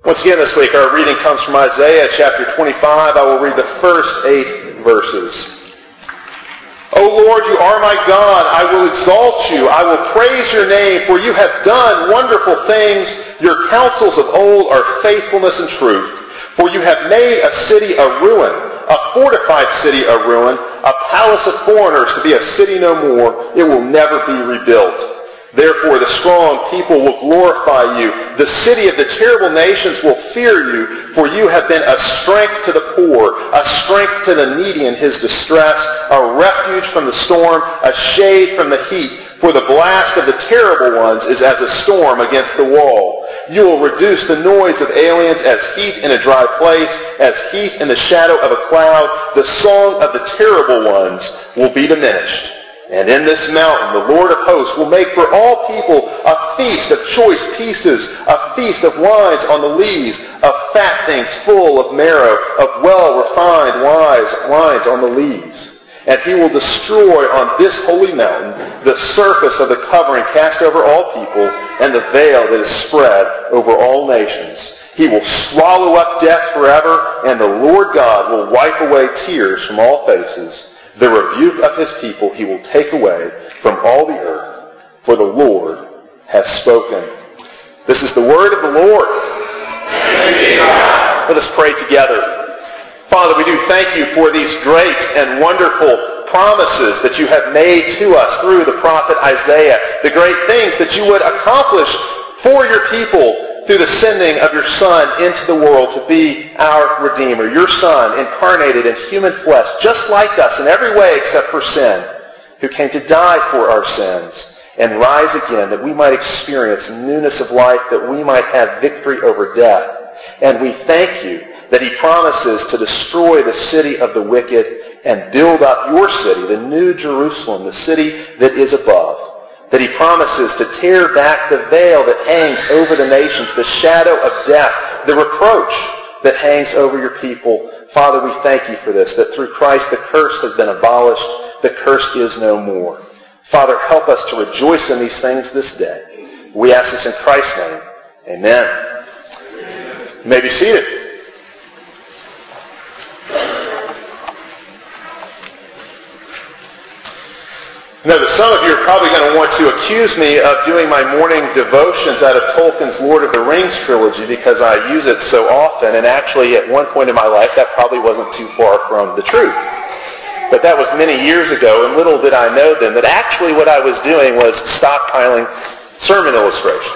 Once again this week, our reading comes from Isaiah chapter 25. I will read the first 8 verses. O Lord, you are my God. I will exalt you. I will praise your name, for you have done wonderful things. Your counsels of old are faithfulness and truth. For you have made a city a ruin, a fortified city a ruin, a palace of foreigners to be a city no more. It will never be rebuilt. Therefore the strong people will glorify you. The city of the terrible nations will fear you, for you have been a strength to the poor, a strength to the needy in his distress, a refuge from the storm, a shade from the heat. For the blast of the terrible ones is as a storm against the wall. You will reduce the noise of aliens as heat in a dry place, as heat in the shadow of a cloud. The song of the terrible ones will be diminished. And in this mountain the Lord of hosts will make for all people a feast of choice pieces, a feast of wines on the lees, of fat things full of marrow, of well-refined wines on the lees. And he will destroy on this holy mountain the surface of the covering cast over all people, and the veil that is spread over all nations. He will swallow up death forever, and the Lord God will wipe away tears from all faces. The rebuke of his people he will take away from all the earth, for the Lord has spoken. This is the word of the Lord. Let us pray together. Father, we do thank you for these great and wonderful promises that you have made to us through the prophet Isaiah, the great things that you would accomplish for your people through the sending of your Son into the world to be our Redeemer, your Son incarnated in human flesh, just like us in every way except for sin, who came to die for our sins and rise again that we might experience newness of life, that we might have victory over death. And we thank you that he promises to destroy the city of the wicked and build up your city, the new Jerusalem, the city that is above. That he promises to tear back the veil that hangs over the nations, the shadow of death, the reproach that hangs over your people. Father, we thank you for this, that through Christ the curse has been abolished, the curse is no more. Father, help us to rejoice in these things this day. We ask this in Christ's name. Amen. You may be seated. I know that some of you are probably going to want to accuse me of doing my morning devotions out of Tolkien's Lord of the Rings trilogy because I use it so often, and actually at one point in my life that probably wasn't too far from the truth. But that was many years ago, and little did I know then that actually what I was doing was stockpiling sermon illustrations.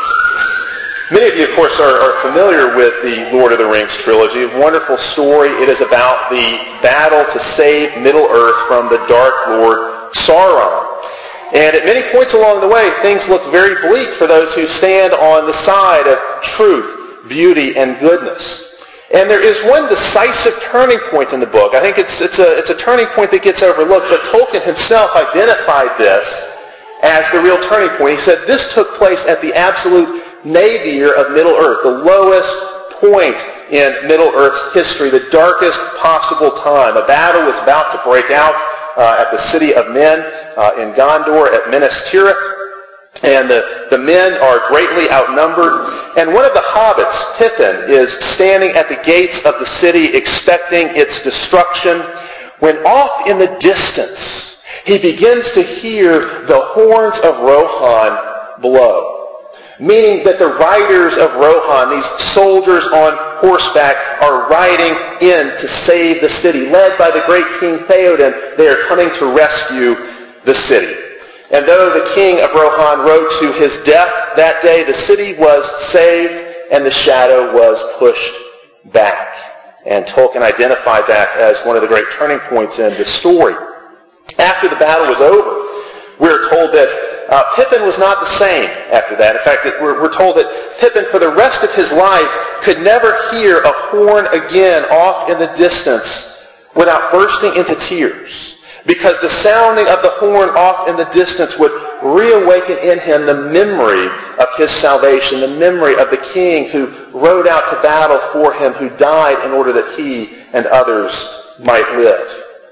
Many of you, of course, are familiar with the Lord of the Rings trilogy. A wonderful story. It is about the battle to save Middle-earth from the Dark Lord Sauron. And at many points along the way, things look very bleak for those who stand on the side of truth, beauty, and goodness. And there is one decisive turning point in the book. I think it's a turning point that gets overlooked, but Tolkien himself identified this as the real turning point. He said this took place at the absolute nadir of Middle-earth, the lowest point in Middle-earth's history, the darkest possible time. A battle was about to break out at the city of Men in Gondor at Minas Tirith, and the men are greatly outnumbered. And one of the hobbits, Pippin, is standing at the gates of the city expecting its destruction, when off in the distance he begins to hear the horns of Rohan blow. Meaning that the riders of Rohan, these soldiers on horseback, are riding in to save the city. Led by the great King Theoden, they are coming to rescue the city. And though the king of Rohan rode to his death that day, the city was saved and the shadow was pushed back. And Tolkien identified that as one of the great turning points in the story. After the battle was over, we're told that Pippin was not the same after that. In fact, we're told that Pippin, for the rest of his life, could never hear a horn again off in the distance without bursting into tears. Because the sounding of the horn off in the distance would reawaken in him the memory of his salvation, the memory of the king who rode out to battle for him, who died in order that he and others might live.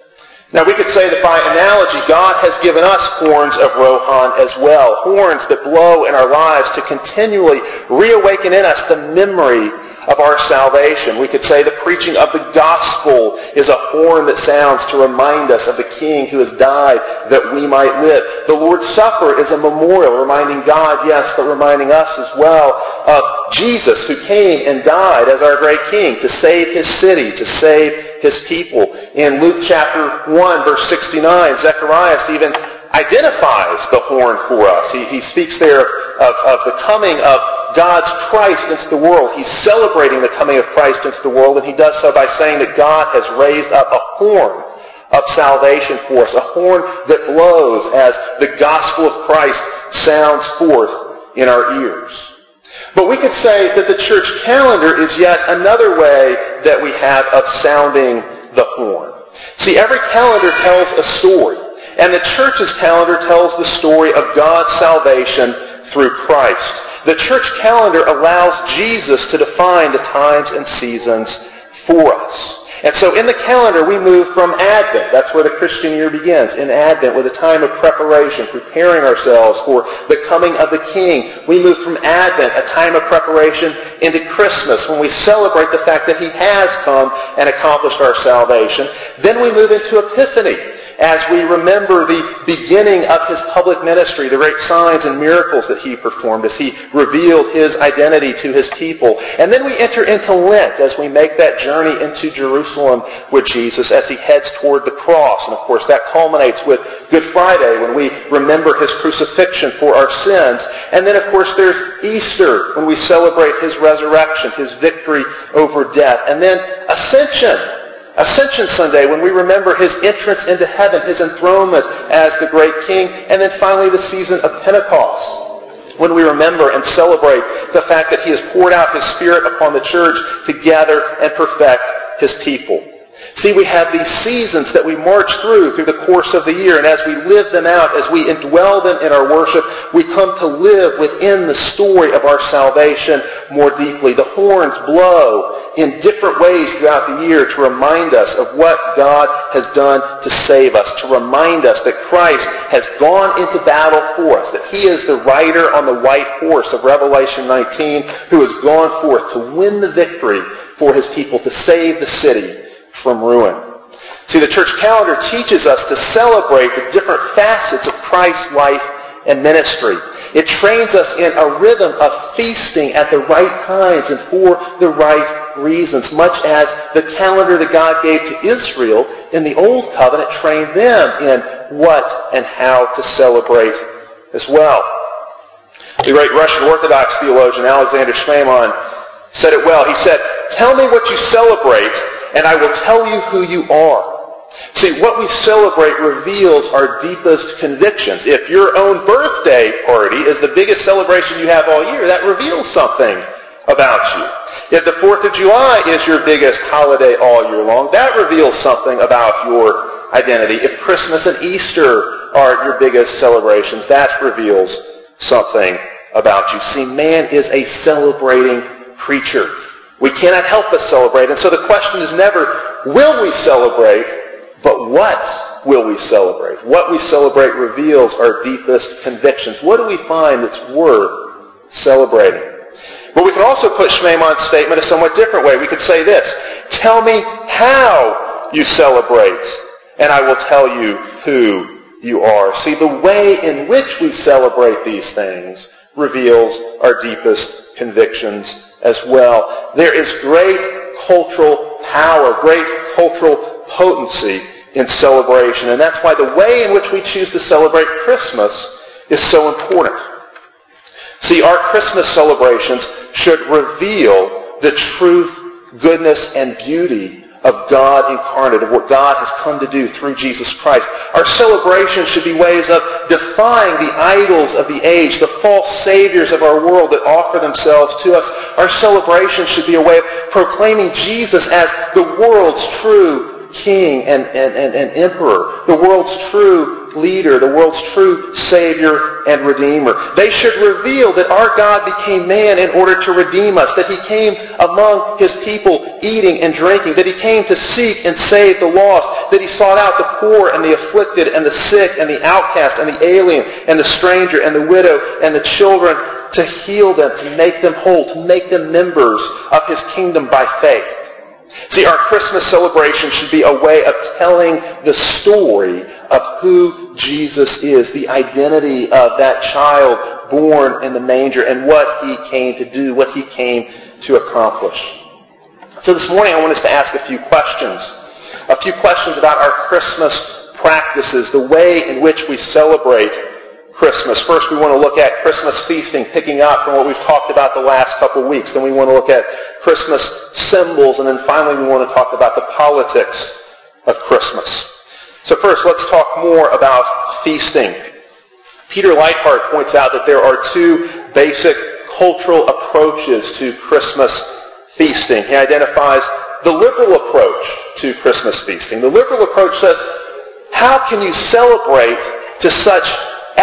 Now we could say that by analogy, God has given us horns of Rohan as well, horns that blow in our lives to continually reawaken in us the memory of our salvation. We could say the preaching of the gospel is a horn that sounds to remind us of the King who has died that we might live. The Lord's Supper is a memorial reminding God, yes, but reminding us as well of Jesus who came and died as our great King to save his city, to save his people. In Luke chapter 1, verse 69, Zechariah even identifies the horn for us. He speaks there of the coming of God's Christ into the world. He's celebrating the coming of Christ into the world, and he does so by saying that God has raised up a horn of salvation for us, a horn that blows as the gospel of Christ sounds forth in our ears. But we could say that the church calendar is yet another way that we have of sounding the horn. See, every calendar tells a story, and the church's calendar tells the story of God's salvation through Christ. The church calendar allows Jesus to define the times and seasons for us. And so in the calendar, we move from Advent. That's where the Christian year begins, in Advent, with a time of preparation, preparing ourselves for the coming of the King. We move from Advent, a time of preparation, into Christmas, when we celebrate the fact that he has come and accomplished our salvation. Then we move into Epiphany, as we remember the beginning of his public ministry, the great signs and miracles that he performed as he revealed his identity to his people. And then we enter into Lent as we make that journey into Jerusalem with Jesus as he heads toward the cross. And of course that culminates with Good Friday when we remember his crucifixion for our sins. And then of course there's Easter when we celebrate his resurrection, his victory over death. And then Ascension Sunday, when we remember his entrance into heaven, his enthronement as the great King. And then finally the season of Pentecost, when we remember and celebrate the fact that he has poured out his Spirit upon the church to gather and perfect his people. See, we have these seasons that we march through the course of the year, and as we live them out, as we indwell them in our worship, we come to live within the story of our salvation more deeply. The horns blow in different ways throughout the year to remind us of what God has done to save us, to remind us that Christ has gone into battle for us, that he is the rider on the white horse of Revelation 19 who has gone forth to win the victory for his people, to save the city from ruin. See, the church calendar teaches us to celebrate the different facets of Christ's life and ministry. It trains us in a rhythm of feasting at the right times and for the right reasons, much as the calendar that God gave to Israel in the Old Covenant trained them in what and how to celebrate as well. The great Russian Orthodox theologian Alexander Shmeiman said it well. He said, "Tell me what you celebrate, and I will tell you who you are." See, what we celebrate reveals our deepest convictions. If your own birthday party is the biggest celebration you have all year, that reveals something about you. If the 4th of July is your biggest holiday all year long, that reveals something about your identity. If Christmas and Easter are your biggest celebrations, that reveals something about you. See, man is a celebrating creature. We cannot help but celebrate. And so the question is never, will we celebrate, but what will we celebrate? What we celebrate reveals our deepest convictions. What do we find that's worth celebrating? But we can also put Shmeiman's statement a somewhat different way. We could say this: tell me how you celebrate, and I will tell you who you are. See, the way in which we celebrate these things reveals our deepest convictions as well. There is great cultural power, great cultural potency in celebration. And that's why the way in which we choose to celebrate Christmas is so important. See, our Christmas celebrations should reveal the truth, goodness, and beauty of God incarnate, of what God has come to do through Jesus Christ. Our celebration should be ways of defying the idols of the age, the false saviors of our world that offer themselves to us. Our celebration should be a way of proclaiming Jesus as the world's true King and Emperor, the world's true leader, the world's true Savior and Redeemer. They should reveal that our God became man in order to redeem us, that he came among his people eating and drinking, that he came to seek and save the lost, that he sought out the poor and the afflicted and the sick and the outcast and the alien and the stranger and the widow and the children to heal them, to make them whole, to make them members of his kingdom by faith. See, our Christmas celebration should be a way of telling the story of who Jesus is, the identity of that child born in the manger and what he came to do, what he came to accomplish. So this morning I want us to ask a few questions about our Christmas practices, the way in which we celebrate Christmas. First, we want to look at Christmas feasting, picking up from what we've talked about the last couple of weeks. Then we want to look at Christmas symbols, and then finally we want to talk about the politics of Christmas. So first, let's talk more about feasting. Peter Leithart points out that there are two basic cultural approaches to Christmas feasting. He identifies the liberal approach to Christmas feasting. The liberal approach says, how can you celebrate to such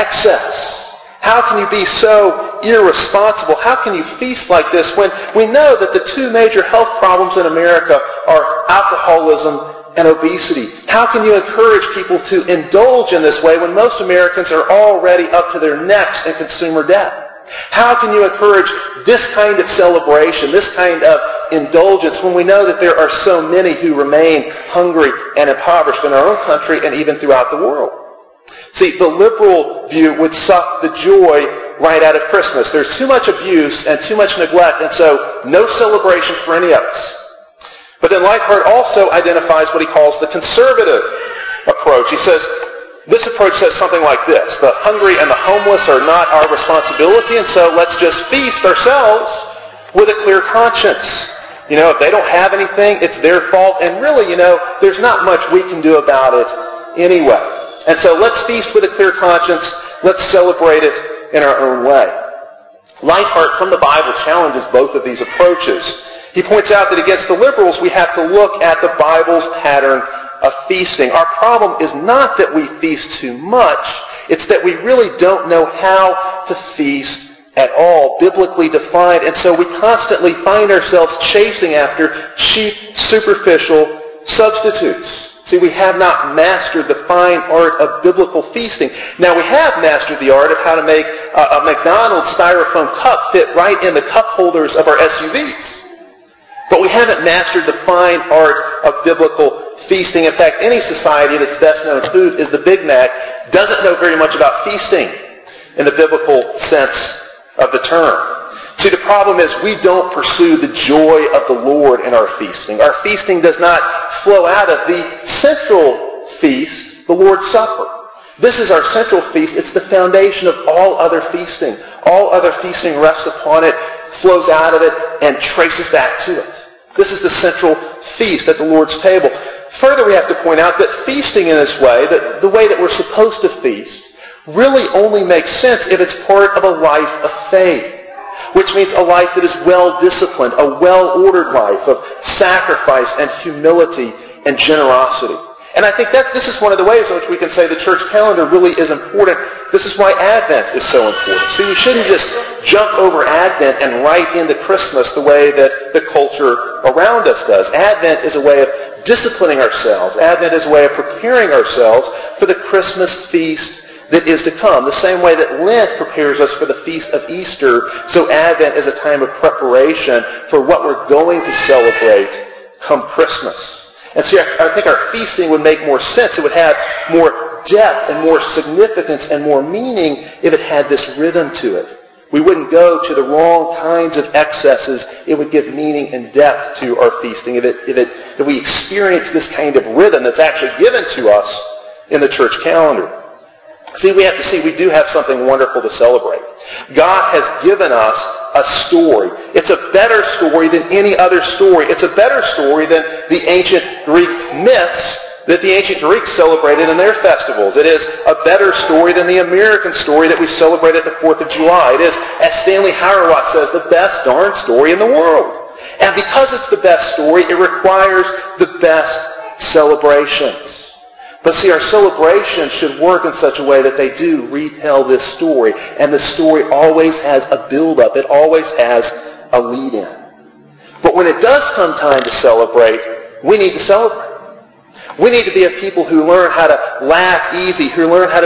excess? How can you be so irresponsible? How can you feast like this when we know that the two major health problems in America are alcoholism and obesity? How can you encourage people to indulge in this way when most Americans are already up to their necks in consumer debt? How can you encourage this kind of celebration, this kind of indulgence, when we know that there are so many who remain hungry and impoverished in our own country and even throughout the world? See, the liberal view would suck the joy right out of Christmas. There's too much abuse and too much neglect, and so no celebration for any of us. But then Leithart also identifies what he calls the conservative approach. He says, this approach says something like this: the hungry and the homeless are not our responsibility, and so let's just feast ourselves with a clear conscience. If they don't have anything, it's their fault, and really, there's not much we can do about it anyway. And so let's feast with a clear conscience. Let's celebrate it in our own way. Leithart from the Bible challenges both of these approaches. He points out that against the liberals, we have to look at the Bible's pattern of feasting. Our problem is not that we feast too much. It's that we really don't know how to feast at all, biblically defined. And so we constantly find ourselves chasing after cheap, superficial substitutes. See, we have not mastered the fine art of biblical feasting. Now, we have mastered the art of how to make a McDonald's styrofoam cup fit right in the cup holders of our SUVs. But we haven't mastered the fine art of biblical feasting. In fact, any society that's best known food is the Big Mac doesn't know very much about feasting in the biblical sense of the term. See, the problem is we don't pursue the joy of the Lord in our feasting. Our feasting does not flow out of the central feast, the Lord's Supper. This is our central feast. It's the foundation of all other feasting. All other feasting rests upon it, flows out of it, and traces back to it. This is the central feast at the Lord's table. Further, we have to point out that feasting in this way, the way that we're supposed to feast, really only makes sense if it's part of a life of faith, which means a life that is well-disciplined, a well-ordered life of sacrifice and humility and generosity. And I think that this is one of the ways in which we can say the church calendar really is important. This is why Advent is so important. See, we shouldn't just jump over Advent and right into Christmas the way that the culture around us does. Advent is a way of disciplining ourselves. Advent is a way of preparing ourselves for the Christmas feast that is to come. The same way that Lent prepares us for the feast of Easter, so Advent is a time of preparation for what we're going to celebrate come Christmas. And see, I think our feasting would make more sense. It would have more depth and more significance and more meaning if it had this rhythm to it. We wouldn't go to the wrong kinds of excesses. It would give meaning and depth to our feasting if we experience this kind of rhythm that's actually given to us in the church calendar. See, we have to see we do have something wonderful to celebrate. God has given us a story. It's a better story than any other story. It's a better story than the ancient Greek myths that the ancient Greeks celebrated in their festivals. It is a better story than the American story that we celebrate at the 4th of July. It is, as Stanley Hauerwas says, the best darn story in the world. And because it's the best story, it requires the best celebrations. But see, our celebrations should work in such a way that they do retell this story. And the story always has a build-up. It always has a lead-in. But when it does come time to celebrate, we need to celebrate. We need to be a people who learn how to laugh easy, who learn how to be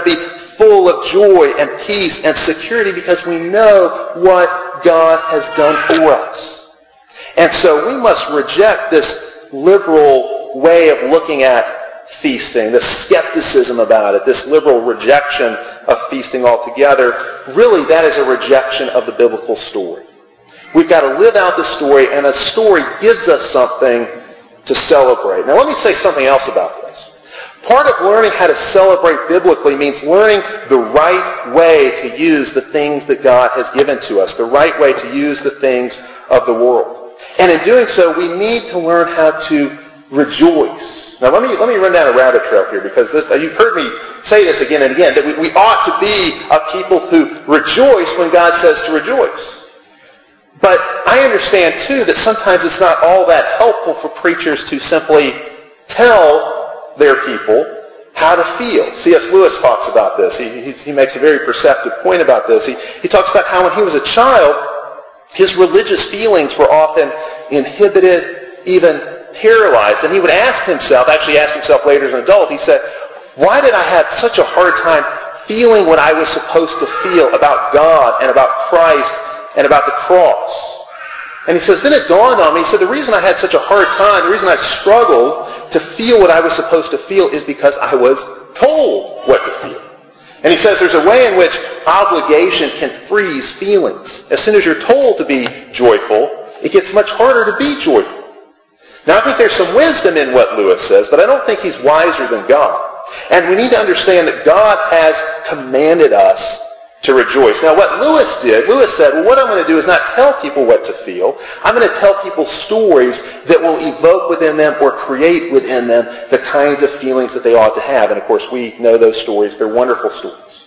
full of joy and peace and security because we know what God has done for us. And so we must reject this liberal way of looking at feasting, this skepticism about it, this liberal rejection of feasting altogether. Really, that is a rejection of the biblical story. We've got to live out the story, and a story gives us something to celebrate. Now, let me say something else about this. Part of learning how to celebrate biblically means learning the right way to use the things that God has given to us, the right way to use the things of the world. And in doing so, we need to learn how to rejoice. Now, let me run down a rabbit trail here, because you've heard me say this again and again, that we ought to be a people who rejoice when God says to rejoice. But I understand, too, that sometimes it's not all that helpful for preachers to simply tell their people how to feel. C.S. Lewis talks about this. He makes a very perceptive point about this. He talks about how when he was a child, his religious feelings were often inhibited, even paralyzed. And he would ask himself later as an adult, he said, why did I have such a hard time feeling what I was supposed to feel about God and about Christ and about the cross? And he says, then it dawned on me, he said, the reason I had such a hard time, the reason I struggled to feel what I was supposed to feel is because I was told what to feel. And he says there's a way in which obligation can freeze feelings. As soon as you're told to be joyful, it gets much harder to be joyful. Now, I think there's some wisdom in what Lewis says, but I don't think he's wiser than God. And we need to understand that God has commanded us to rejoice. Now, what Lewis did, Lewis said, well, what I'm going to do is not tell people what to feel. I'm going to tell people stories that will evoke within them or create within them the kinds of feelings that they ought to have. And, of course, we know those stories. They're wonderful stories.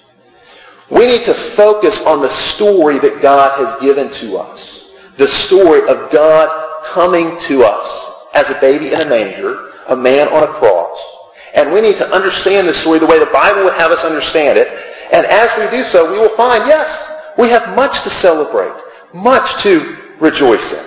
We need to focus on the story that God has given to us, the story of God coming to us as a baby in a manger, a man on a cross. And we need to understand this story the way the Bible would have us understand it. And as we do so, we will find, yes, we have much to celebrate, much to rejoice in.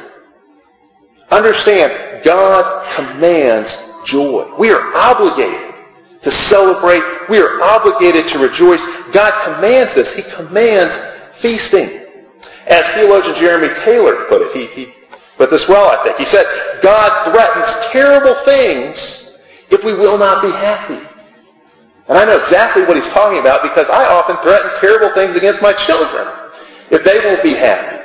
Understand, God commands joy. We are obligated to celebrate. We are obligated to rejoice. God commands this. He commands feasting. As theologian Jeremy Taylor put it, he put this well, I think. He said, God threatens terrible things if we will not be happy. And I know exactly what he's talking about because I often threaten terrible things against my children if they won't be happy.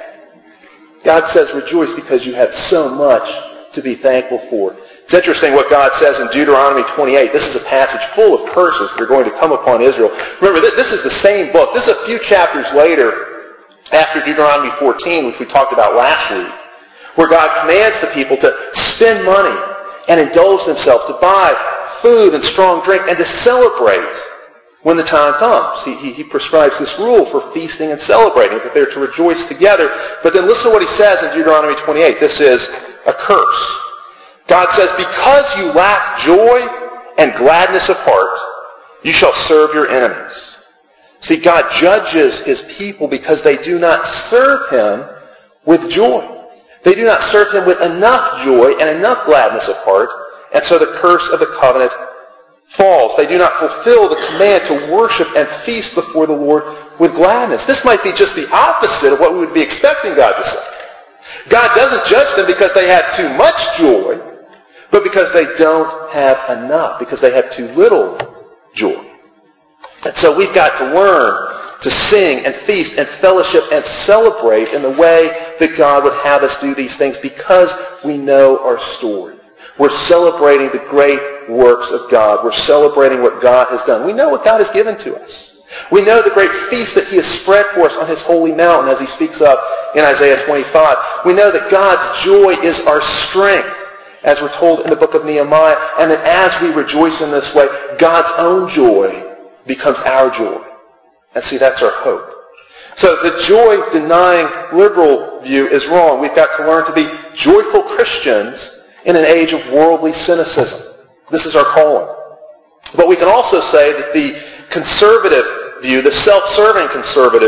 God says rejoice because you have so much to be thankful for. It's interesting what God says in Deuteronomy 28. This is a passage full of curses that are going to come upon Israel. Remember, this is the same book. This is a few chapters later after Deuteronomy 14, which we talked about last week, where God commands the people to spend money and indulge themselves, to buy food and strong drink, and to celebrate when the time comes. He prescribes this rule for feasting and celebrating, that they're to rejoice together. But then listen to what he says in Deuteronomy 28. This is a curse. God says, because you lack joy and gladness of heart, you shall serve your enemies. See, God judges his people because they do not serve him with joy. They do not serve him with enough joy and enough gladness of heart. And so the curse of the covenant falls. They do not fulfill the command to worship and feast before the Lord with gladness. This might be just the opposite of what we would be expecting God to say. God doesn't judge them because they have too much joy, but because they don't have enough, because they have too little joy. And so we've got to learn to sing and feast and fellowship and celebrate in the way that God would have us do these things because we know our story. We're celebrating the great works of God. We're celebrating what God has done. We know what God has given to us. We know the great feast that he has spread for us on his holy mountain, as he speaks of in Isaiah 25. We know that God's joy is our strength, as we're told in the book of Nehemiah, and that as we rejoice in this way, God's own joy becomes our joy. And see, that's our hope. So the joy-denying liberal view is wrong. We've got to learn to be joyful Christians in an age of worldly cynicism. This is our calling. But we can also say that the conservative view, the self-serving conservative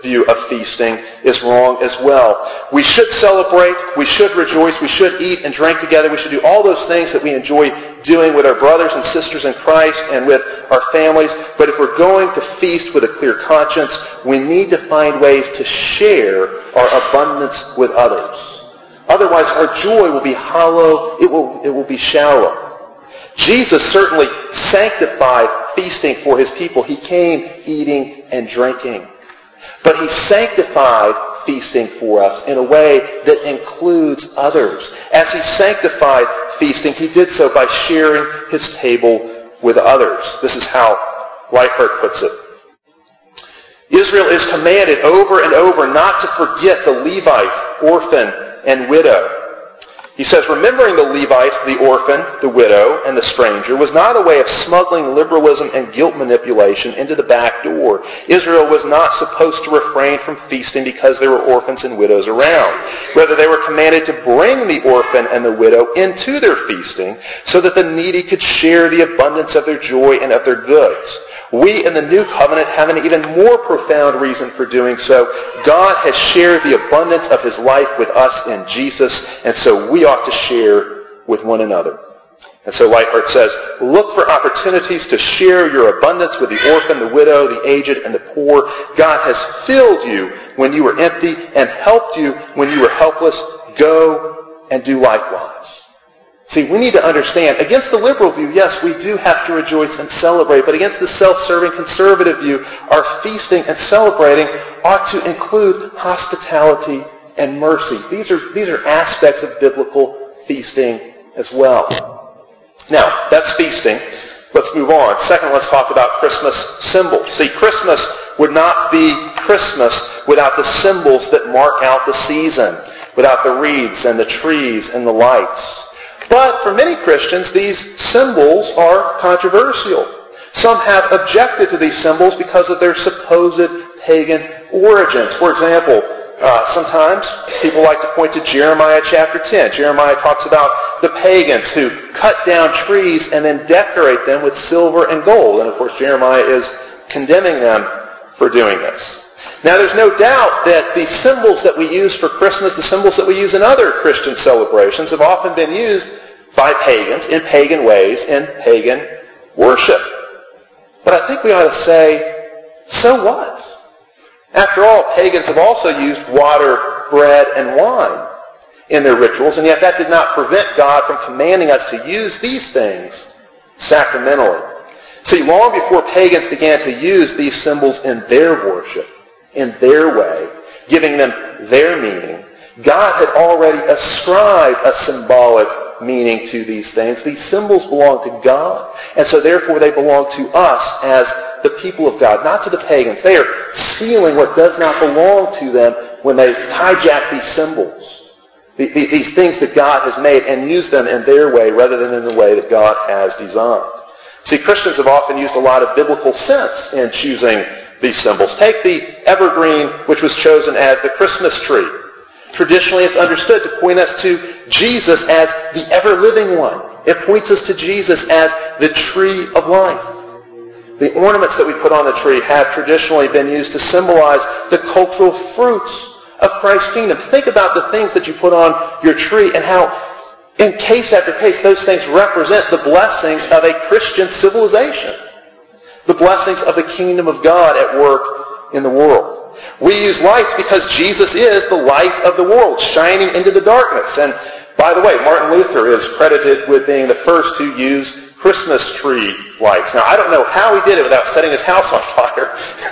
view of feasting is wrong as well. We should celebrate, we should rejoice, we should eat and drink together, we should do all those things that we enjoy doing with our brothers and sisters in Christ and with our families. But if we're going to feast with a clear conscience, we need to find ways to share our abundance with others. Otherwise, our joy will be hollow, it will be shallow. Jesus certainly sanctified feasting for his people. He came eating and drinking. But he sanctified feasting for us in a way that includes others. As he sanctified feasting, he did so by sharing his table with others. This is how Leifert puts it. Israel is commanded over and over not to forget the Levite, orphan, and widow. He says, remembering the Levite, the orphan, the widow, and the stranger was not a way of smuggling liberalism and guilt manipulation into the back door. Israel was not supposed to refrain from feasting because there were orphans and widows around. Rather, they were commanded to bring the orphan and the widow into their feasting so that the needy could share the abundance of their joy and of their goods. We in the New Covenant have an even more profound reason for doing so. God has shared the abundance of his life with us in Jesus, and so we ought to share with one another. And so Leifert says, look for opportunities to share your abundance with the orphan, the widow, the aged, and the poor. God has filled you when you were empty and helped you when you were helpless. Go and do likewise. See, we need to understand, against the liberal view, yes, we do have to rejoice and celebrate, but against the self-serving conservative view, our feasting and celebrating ought to include hospitality and mercy. These are aspects of biblical feasting as well. Now, that's feasting. Let's move on. Second, let's talk about Christmas symbols. See, Christmas would not be Christmas without the symbols that mark out the season, without the wreaths and the trees and the lights. But for many Christians, these symbols are controversial. Some have objected to these symbols because of their supposed pagan origins. For example, sometimes people like to point to Jeremiah chapter 10. Jeremiah talks about the pagans who cut down trees and then decorate them with silver and gold. And of course, Jeremiah is condemning them for doing this. Now, there's no doubt that the symbols that we use for Christmas, the symbols that we use in other Christian celebrations, have often been used by pagans in pagan ways in pagan worship. But I think we ought to say, so what? After all, pagans have also used water, bread, and wine in their rituals, and yet that did not prevent God from commanding us to use these things sacramentally. See, long before pagans began to use these symbols in their worship, in their way, giving them their meaning, God had already ascribed a symbolic meaning to these things. These symbols belong to God, and so therefore they belong to us as the people of God, not to the pagans. They are stealing what does not belong to them when they hijack these symbols, these things that God has made, and use them in their way rather than in the way that God has designed. See, Christians have often used a lot of biblical sense in choosing these symbols. Take the evergreen, which was chosen as the Christmas tree. Traditionally, it's understood to point us to Jesus as the ever-living one. It points us to Jesus as the tree of life. The ornaments that we put on the tree have traditionally been used to symbolize the cultural fruits of Christ's kingdom. Think about the things that you put on your tree and how, in case after case, those things represent the blessings of a Christian civilization. The blessings of the kingdom of God at work in the world. We use lights because Jesus is the light of the world, shining into the darkness. And by the way, Martin Luther is credited with being the first to use Christmas tree lights. Now, I don't know how he did it without setting his house on fire.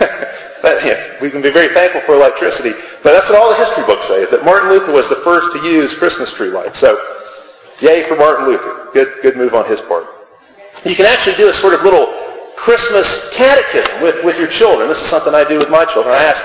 But, we can be very thankful for electricity. But that's what all the history books say, is that Martin Luther was the first to use Christmas tree lights. So, yay for Martin Luther. Good move on his part. You can actually do a sort of little Christmas catechism with your children. This is something I do with my children. I ask,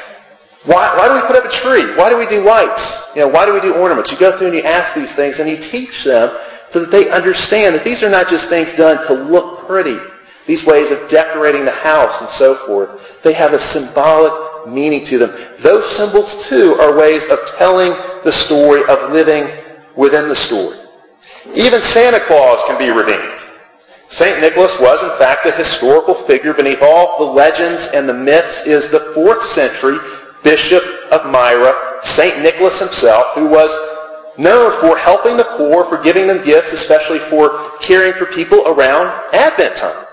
why do we put up a tree? Why do we do lights? Why do we do ornaments? You go through and you ask these things and you teach them so that they understand that these are not just things done to look pretty. These ways of decorating the house and so forth. They have a symbolic meaning to them. Those symbols, too, are ways of telling the story, of living within the story. Even Santa Claus can be redeemed. St. Nicholas was, in fact, a historical figure beneath all the legends and the myths. Is the 4th century Bishop of Myra, St. Nicholas himself, who was known for helping the poor, for giving them gifts, especially for caring for people around Advent time.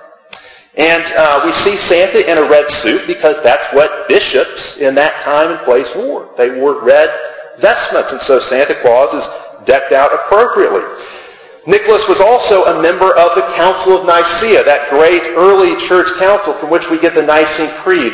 And we see Santa in a red suit because that's what bishops in that time and place wore. They wore red vestments, and so Santa Claus is decked out appropriately. Nicholas was also a member of the Council of Nicaea, that great early church council from which we get the Nicene Creed.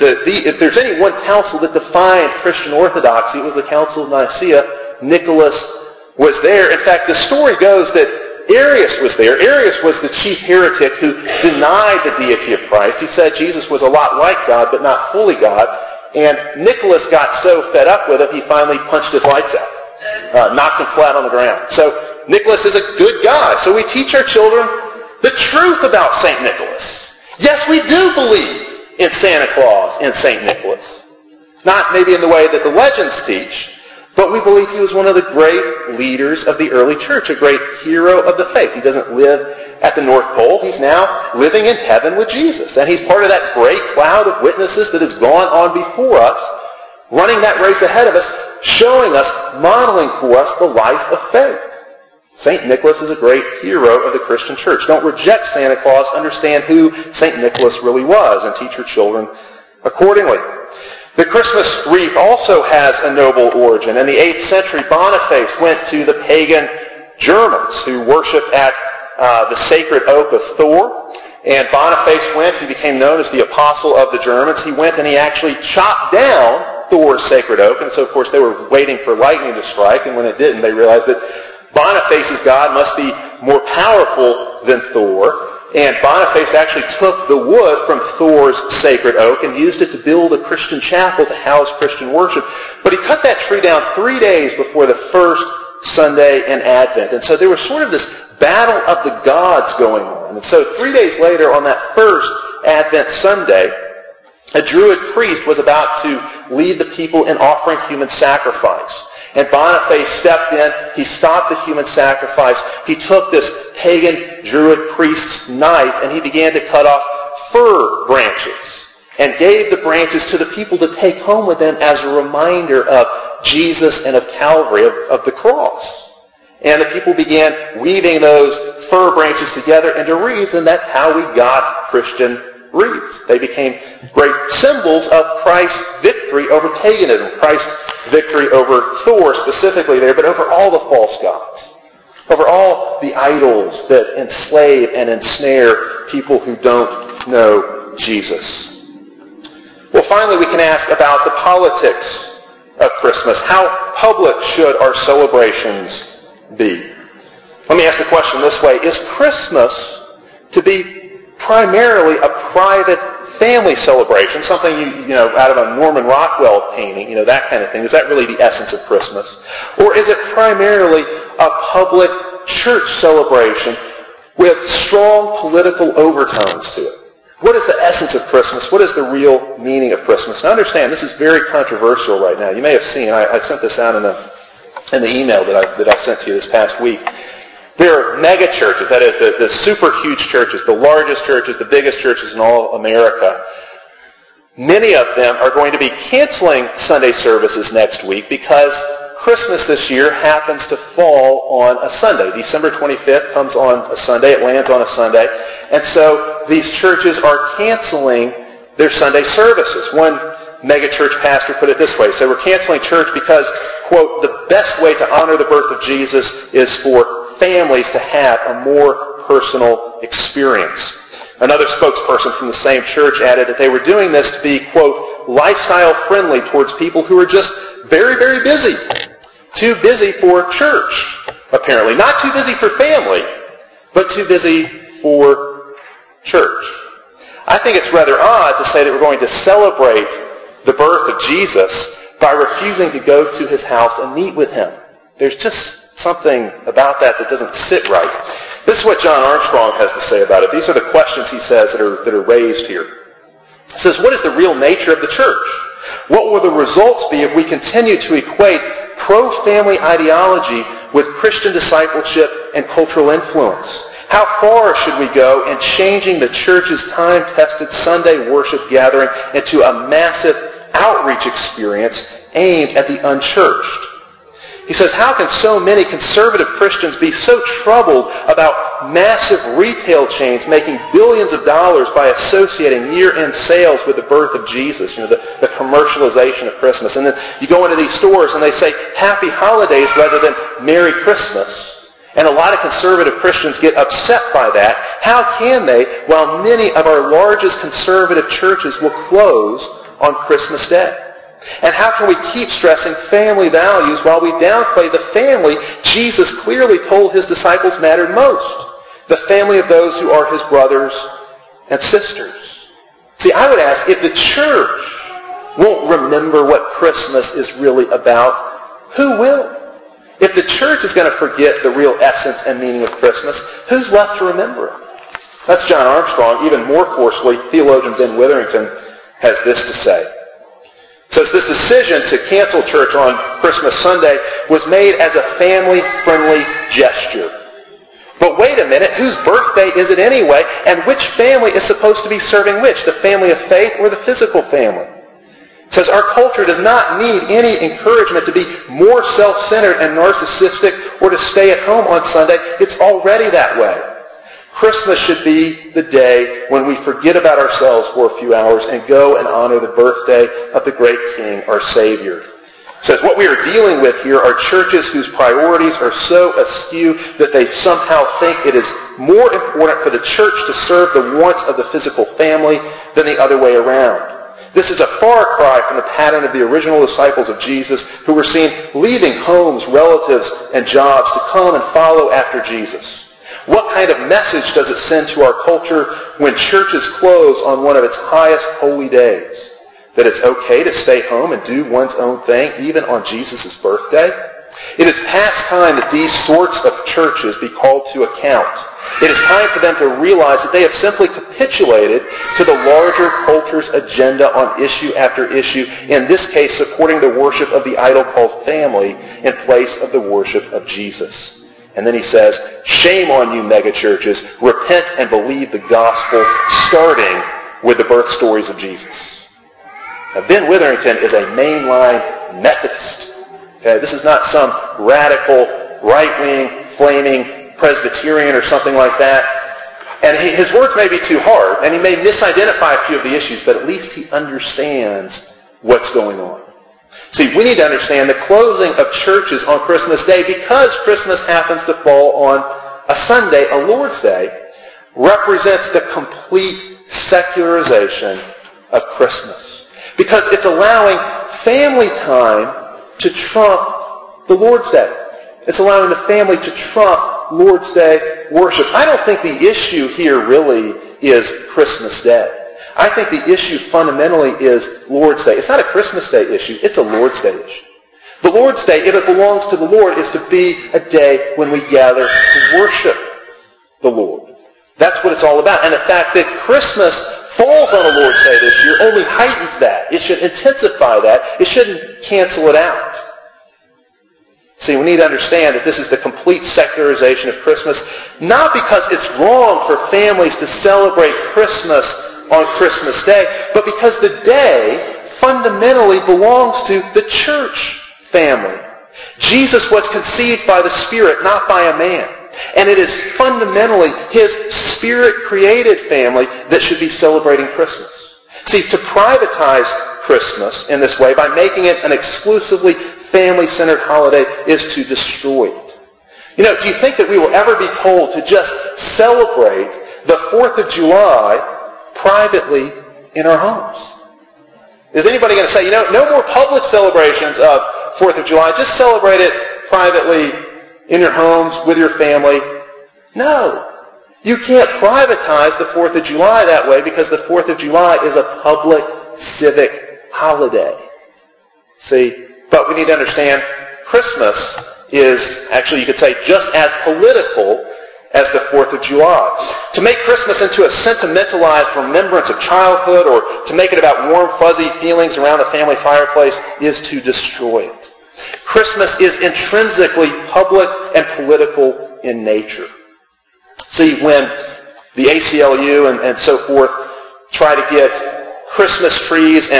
If there's any one council that defined Christian orthodoxy, it was the Council of Nicaea. Nicholas was there. In fact, the story goes that Arius was there. Arius was the chief heretic who denied the deity of Christ. He said Jesus was a lot like God, but not fully God. And Nicholas got so fed up with him, he finally punched his lights out, knocked him flat on the ground. So Nicholas is a good guy. So we teach our children the truth about St. Nicholas. Yes, we do believe in Santa Claus and St. Nicholas. Not maybe in the way that the legends teach, but we believe he was one of the great leaders of the early church, a great hero of the faith. He doesn't live at the North Pole. He's now living in heaven with Jesus. And he's part of that great cloud of witnesses that has gone on before us, running that race ahead of us, showing us, modeling for us the life of faith. St. Nicholas is a great hero of the Christian church. Don't reject Santa Claus. Understand who St. Nicholas really was and teach your children accordingly. The Christmas wreath also has a noble origin. In the 8th century, Boniface went to the pagan Germans who worshiped at the sacred oak of Thor. And Boniface went, he became known as the apostle of the Germans. He went and he actually chopped down Thor's sacred oak. And so, of course, they were waiting for lightning to strike. And when it didn't, they realized that Boniface's God must be more powerful than Thor. And Boniface actually took the wood from Thor's sacred oak and used it to build a Christian chapel to house Christian worship. But he cut that tree down 3 days before the first Sunday in Advent. And so there was sort of this battle of the gods going on. And so 3 days later, on that first Advent Sunday, a Druid priest was about to lead the people in offering human sacrifice. And Boniface stepped in, he stopped the human sacrifice, he took this pagan Druid priest's knife and he began to cut off fir branches and gave the branches to the people to take home with them as a reminder of Jesus and of Calvary, of the cross. And the people began weaving those fir branches together into wreaths, and that's how we got Christian wreaths. They became great symbols of Christ's victory over paganism, Christ's victory over Thor specifically there, but over all the false gods, over all the idols that enslave and ensnare people who don't know Jesus. Well, finally, we can ask about the politics of Christmas. How public should our celebrations be? Let me ask the question this way. Is Christmas to be primarily a private family celebration, something you know out of a Norman Rockwell painting, that kind of thing? Is that really the essence of Christmas? Or is it primarily a public church celebration with strong political overtones to it? What is the essence of Christmas? What is the real meaning of Christmas? Now understand, this is very controversial right now. You may have seen, I sent this out in the email that I sent to you this past week. There are mega churches, that is, the super huge churches, the largest churches, the biggest churches in all America. Many of them are going to be canceling Sunday services next week because Christmas this year happens to fall on a Sunday. December 25th comes on a Sunday. It lands on a Sunday. And so these churches are canceling their Sunday services. One mega church pastor put it this way. So we're canceling church because, quote, the best way to honor the birth of Jesus is for families to have a more personal experience. Another spokesperson from the same church added that they were doing this to be, quote, lifestyle friendly towards people who are just very, very busy. Too busy for church, apparently. Not too busy for family, but too busy for church. I think it's rather odd to say that we're going to celebrate the birth of Jesus by refusing to go to his house and meet with him. There's just something about that doesn't sit right. This is what John Armstrong has to say about it. These are the questions he says that are raised here. He says, what is the real nature of the church? What will the results be if we continue to equate pro-family ideology with Christian discipleship and cultural influence? How far should we go in changing the church's time-tested Sunday worship gathering into a massive outreach experience aimed at the unchurched. He says, how can so many conservative Christians be so troubled about massive retail chains making billions of dollars by associating year-end sales with the birth of Jesus, the commercialization of Christmas? And then you go into these stores and they say, Happy Holidays rather than Merry Christmas. And a lot of conservative Christians get upset by that. How can they, while many of our largest conservative churches will close on Christmas Day? And how can we keep stressing family values while we downplay the family Jesus clearly told his disciples mattered most? The family of those who are his brothers and sisters. See, I would ask, if the church won't remember what Christmas is really about, who will? If the church is going to forget the real essence and meaning of Christmas, who's left to remember it? That's John Armstrong. Even more forcefully, theologian Ben Witherington has this to say. Says this decision to cancel church on Christmas Sunday was made as a family-friendly gesture. But wait a minute, whose birthday is it anyway? And which family is supposed to be serving which? The family of faith or the physical family? It says our culture does not need any encouragement to be more self-centered and narcissistic or to stay at home on Sunday. It's already that way. Christmas should be the day when we forget about ourselves for a few hours and go and honor the birthday of the great King, our Savior. It says what we are dealing with here are churches whose priorities are so askew that they somehow think it is more important for the church to serve the wants of the physical family than the other way around. This is a far cry from the pattern of the original disciples of Jesus who were seen leaving homes, relatives, and jobs to come and follow after Jesus. What kind of message does it send to our culture when churches close on one of its highest holy days? That it's okay to stay home and do one's own thing, even on Jesus' birthday? It is past time that these sorts of churches be called to account. It is time for them to realize that they have simply capitulated to the larger culture's agenda on issue after issue, in this case supporting the worship of the idol called family in place of the worship of Jesus. And then he says, shame on you megachurches, repent and believe the gospel, starting with the birth stories of Jesus. Now, Ben Witherington is a mainline Methodist. Okay? This is not some radical, right-wing, flaming Presbyterian or something like that. And his words may be too hard, and he may misidentify a few of the issues, but at least he understands what's going on. See, we need to understand the closing of churches on Christmas Day, because Christmas happens to fall on a Sunday, a Lord's Day, represents the complete secularization of Christmas. Because it's allowing family time to trump the Lord's Day. It's allowing the family to trump Lord's Day worship. I don't think the issue here really is Christmas Day. I think the issue fundamentally is Lord's Day. It's not a Christmas Day issue. It's a Lord's Day issue. The Lord's Day, if it belongs to the Lord, is to be a day when we gather to worship the Lord. That's what it's all about. And the fact that Christmas falls on a Lord's Day this year only heightens that. It should intensify that. It shouldn't cancel it out. See, we need to understand that this is the complete secularization of Christmas, not because it's wrong for families to celebrate Christmas on Christmas Day, but because the day fundamentally belongs to the church family. Jesus was conceived by the Spirit, not by a man. And it is fundamentally his Spirit-created family that should be celebrating Christmas. See, to privatize Christmas in this way by making it an exclusively family-centered holiday is to destroy it. Do you think that we will ever be told to just celebrate the 4th of July privately in our homes? Is anybody going to say, no more public celebrations of 4th of July, just celebrate it privately in your homes with your family? No. You can't privatize the 4th of July that way, because the 4th of July is a public civic holiday. See, but we need to understand Christmas is actually, you could say, just as political as the 4th of July. To make Christmas into a sentimentalized remembrance of childhood, or to make it about warm, fuzzy feelings around the family fireplace, is to destroy it. Christmas is intrinsically public and political in nature. See, when the ACLU and so forth try to get Christmas trees and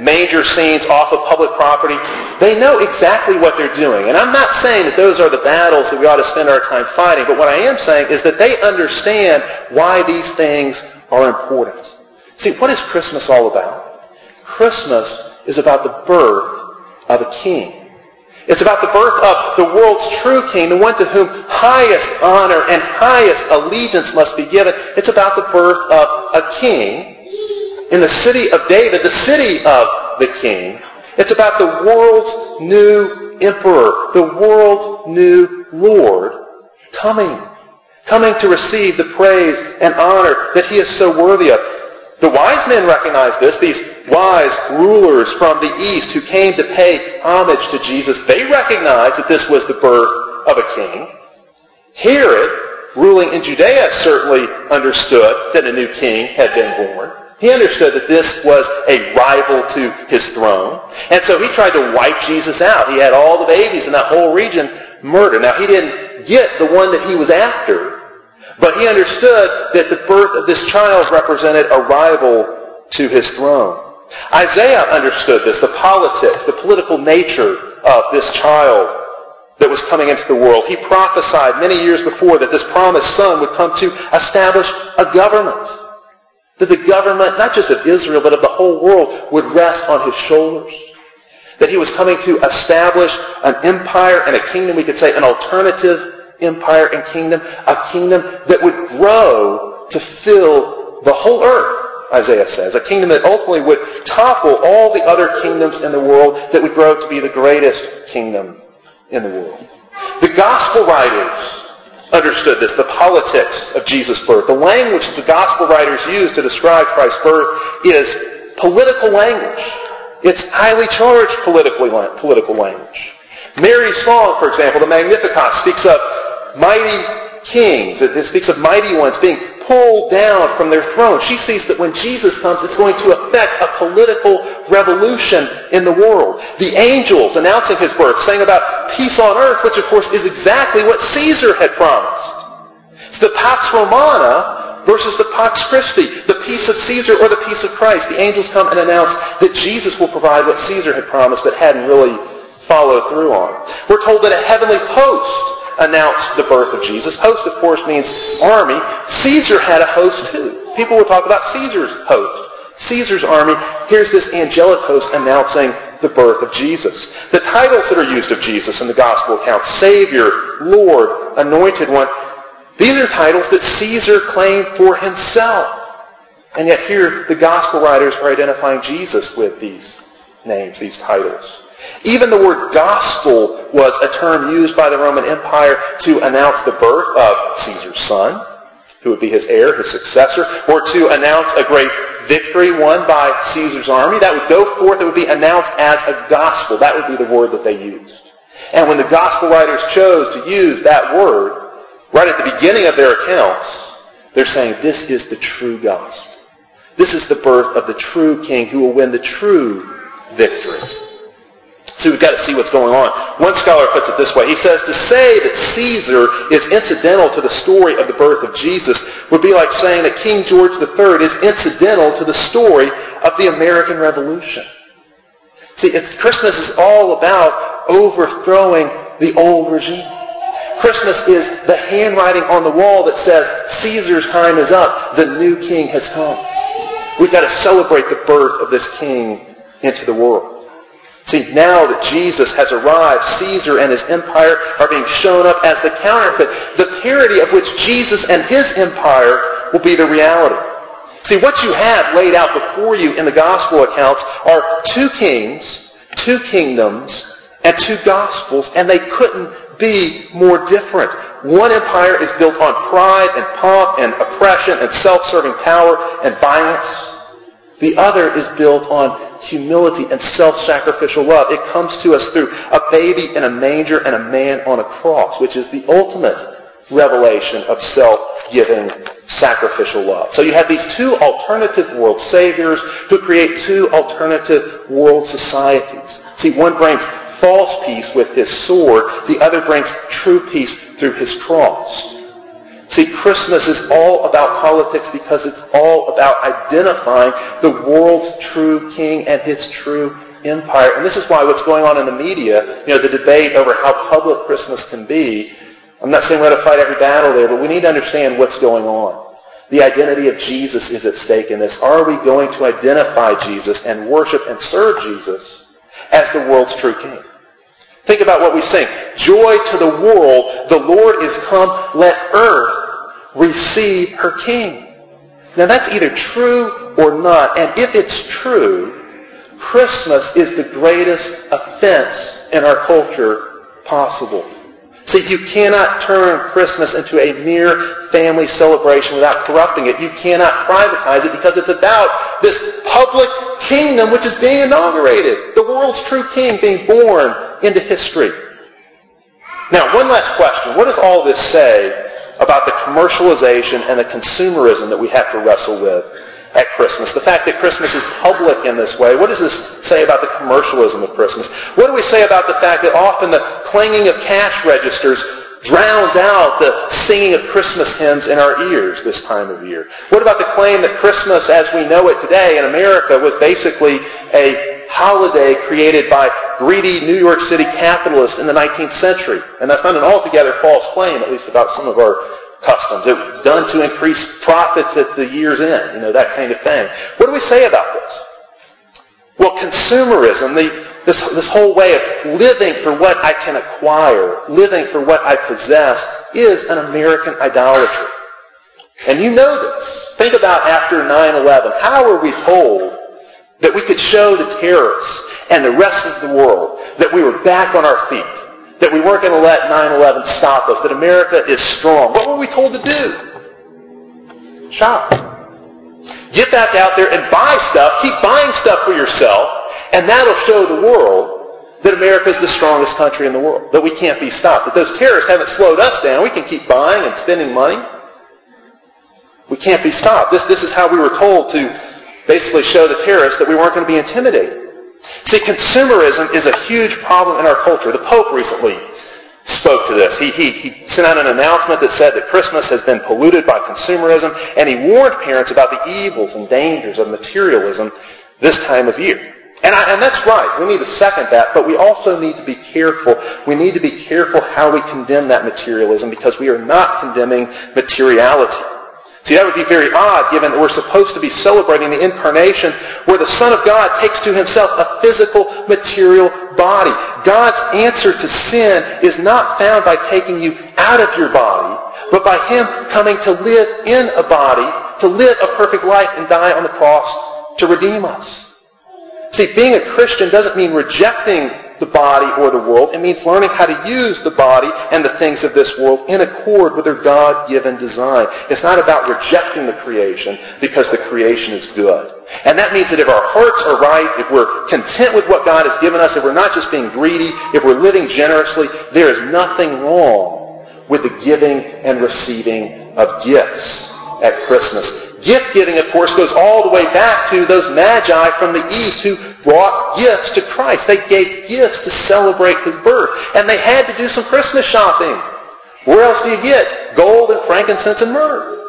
manger scenes off of public property. They know exactly what they're doing. And I'm not saying that those are the battles that we ought to spend our time fighting, but what I am saying is that they understand why these things are important. See, what is Christmas all about? Christmas is about the birth of a king. It's about the birth of the world's true king, the one to whom highest honor and highest allegiance must be given. It's about the birth of a king in the city of David, the city of the king. It's about the world's new emperor, the world's new Lord, coming to receive the praise and honor that he is so worthy of. The wise men recognized this, these wise rulers from the east who came to pay homage to Jesus. They recognized that this was the birth of a king. Herod, ruling in Judea, certainly understood that a new king had been born. He understood that this was a rival to his throne. And so he tried to wipe Jesus out. He had all the babies in that whole region murdered. Now, he didn't get the one that he was after, but he understood that the birth of this child represented a rival to his throne. Isaiah understood this, the politics, the political nature of this child that was coming into the world. He prophesied many years before that this promised son would come to establish a government. That the government, not just of Israel, but of the whole world, would rest on his shoulders. That he was coming to establish an empire and a kingdom, we could say an alternative empire and kingdom, a kingdom that would grow to fill the whole earth, Isaiah says. A kingdom that ultimately would topple all the other kingdoms in the world, that would grow to be the greatest kingdom in the world. The gospel writers understood this, the politics of Jesus' birth. The language that the gospel writers use to describe Christ's birth is political language. It's highly charged political language. Mary's song, for example, the Magnificat, speaks of mighty kings. It speaks of mighty ones being pulled down from their throne. She sees that when Jesus comes, it's going to affect a political revolution in the world. The angels announcing his birth sang about peace on earth, which of course is exactly what Caesar had promised. It's the Pax Romana versus the Pax Christi, the peace of Caesar or the peace of Christ. The angels come and announce that Jesus will provide what Caesar had promised but hadn't really followed through on. We're told that a heavenly host announced the birth of Jesus. Host, of course, means army. Caesar had a host too. People would talk about Caesar's host. Caesar's army. Here's this angelic host announcing the birth of Jesus. The titles that are used of Jesus in the gospel accounts, Savior, Lord, Anointed One, these are titles that Caesar claimed for himself. And yet here the gospel writers are identifying Jesus with these names, these titles. Even the word gospel was a term used by the Roman Empire to announce the birth of Caesar's son, who would be his heir, his successor, or to announce a great victory won by Caesar's army. That would go forth, it would be announced as a gospel. That would be the word that they used. And when the gospel writers chose to use that word, right at the beginning of their accounts, they're saying this is the true gospel. This is the birth of the true king who will win the true victory. So we've got to see what's going on. One scholar puts it this way. He says, to say that Caesar is incidental to the story of the birth of Jesus would be like saying that King George III is incidental to the story of the American Revolution. See, Christmas is all about overthrowing the old regime. Christmas is the handwriting on the wall that says, Caesar's time is up. The new king has come. We've got to celebrate the birth of this king into the world. See, now that Jesus has arrived, Caesar and his empire are being shown up as the counterfeit, the parody of which Jesus and his empire will be the reality. See, what you have laid out before you in the gospel accounts are two kings, two kingdoms, and two gospels, and they couldn't be more different. One empire is built on pride and pomp and oppression and self-serving power and violence. The other is built on humility and self-sacrificial love. It comes to us through a baby in a manger and a man on a cross, which is the ultimate revelation of self-giving, sacrificial love. So you have these two alternative world saviors who create two alternative world societies. See, one brings false peace with his sword. The other brings true peace through his cross. See, Christmas is all about politics because it's all about identifying the world's true king and his true empire. And this is why what's going on in the media, the debate over how public Christmas can be, I'm not saying we're going to fight every battle there, but we need to understand what's going on. The identity of Jesus is at stake in this. Are we going to identify Jesus and worship and serve Jesus as the world's true king? Think about what we sing. Joy to the world, the Lord is come, let earth receive her king. Now that's either true or not. And if it's true, Christmas is the greatest offense in our culture possible. See, you cannot turn Christmas into a mere family celebration without corrupting it. You cannot privatize it because it's about this public kingdom which is being inaugurated. The world's true king being born into history. Now, one last question. What does all this say about the commercialization and the consumerism that we have to wrestle with at Christmas? The fact that Christmas is public in this way, what does this say about the commercialism of Christmas? What do we say about the fact that often the clanging of cash registers drowns out the singing of Christmas hymns in our ears this time of year? What about the claim that Christmas, as we know it today in America, was basically a holiday created by greedy New York City capitalists in the 19th century? And that's not an altogether false claim, at least about some of our customs. It was done to increase profits at the year's end, that kind of thing. What do we say about this? Well, consumerism, this whole way of living for what I can acquire, living for what I possess, is an American idolatry. And you know this. Think about after 9/11. How were we told that we could show the terrorists and the rest of the world that we were back on our feet, that we weren't going to let 9/11 stop us, that America is strong? What were we told to do? Shop. Get back out there and buy stuff. Keep buying stuff for yourself. And that'll show the world that America is the strongest country in the world, that we can't be stopped, that those terrorists haven't slowed us down. We can keep buying and spending money. We can't be stopped. This is how we were told to basically show the terrorists that we weren't going to be intimidated. See, consumerism is a huge problem in our culture. The Pope recently spoke to this. He sent out an announcement that said that Christmas has been polluted by consumerism, and he warned parents about the evils and dangers of materialism this time of year. And that's right. We need to second that, but we also need to be careful. We need to be careful how we condemn that materialism because we are not condemning materiality. See, that would be very odd given that we're supposed to be celebrating the incarnation where the Son of God takes to himself a physical, material body. God's answer to sin is not found by taking you out of your body, but by him coming to live in a body, to live a perfect life and die on the cross to redeem us. See, being a Christian doesn't mean rejecting the body or the world. It means learning how to use the body and the things of this world in accord with their God-given design. It's not about rejecting the creation because the creation is good. And that means that if our hearts are right, if we're content with what God has given us, if we're not just being greedy, if we're living generously, there is nothing wrong with the giving and receiving of gifts at Christmas. Gift giving, of course, goes all the way back to those magi from the east who brought gifts to Christ. They gave gifts to celebrate his birth. And they had to do some Christmas shopping. Where else do you get gold and frankincense and myrrh?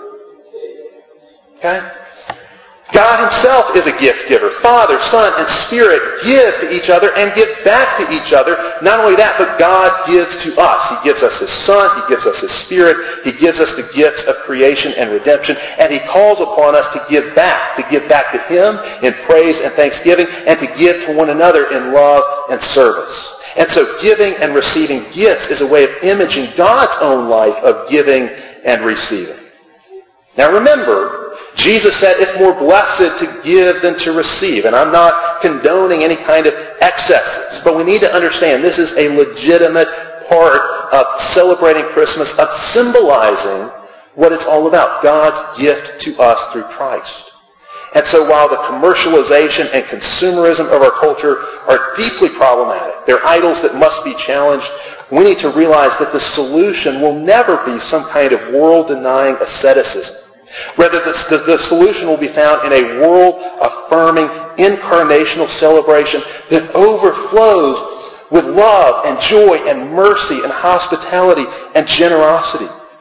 Okay? God himself is a gift giver. Father, Son, and Spirit give to each other and give back to each other. Not only that, but God gives to us. He gives us his Son. He gives us his Spirit. He gives us the gifts of creation and redemption. And he calls upon us to give back to him in praise and thanksgiving, and to give to one another in love and service. And so giving and receiving gifts is a way of imaging God's own life of giving and receiving. Now remember, Jesus said it's more blessed to give than to receive. And I'm not condoning any kind of excesses. But we need to understand this is a legitimate part of celebrating Christmas, of symbolizing what it's all about, God's gift to us through Christ. And so while the commercialization and consumerism of our culture are deeply problematic, they're idols that must be challenged, we need to realize that the solution will never be some kind of world-denying asceticism. Rather, the solution will be found in a world-affirming, incarnational celebration that overflows with love and joy and mercy and hospitality and generosity.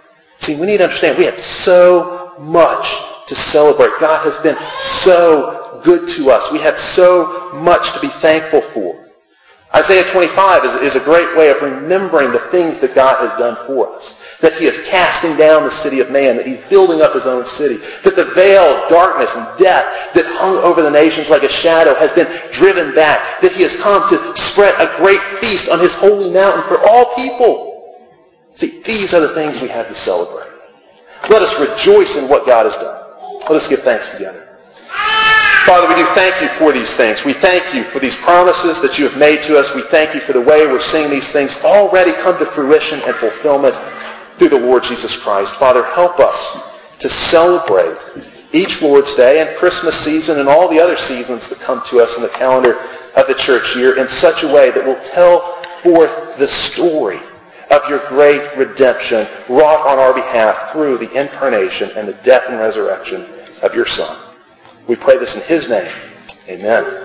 See, we need to understand we have so much to celebrate. God has been so good to us. We have so much to be thankful for. Isaiah 25 is a great way of remembering the things that God has done for us. That he is casting down the city of man, that he's building up his own city, that the veil of darkness and death that hung over the nations like a shadow has been driven back, that he has come to spread a great feast on his holy mountain for all people. See, these are the things we have to celebrate. Let us rejoice in what God has done. Let us give thanks together. Father, we do thank you for these things. We thank you for these promises that you have made to us. We thank you for the way we're seeing these things already come to fruition and fulfillment through the Lord Jesus Christ. Father, help us to celebrate each Lord's Day and Christmas season and all the other seasons that come to us in the calendar of the church year in such a way that will tell forth the story of your great redemption wrought on our behalf through the incarnation and the death and resurrection of your Son. We pray this in his name. Amen.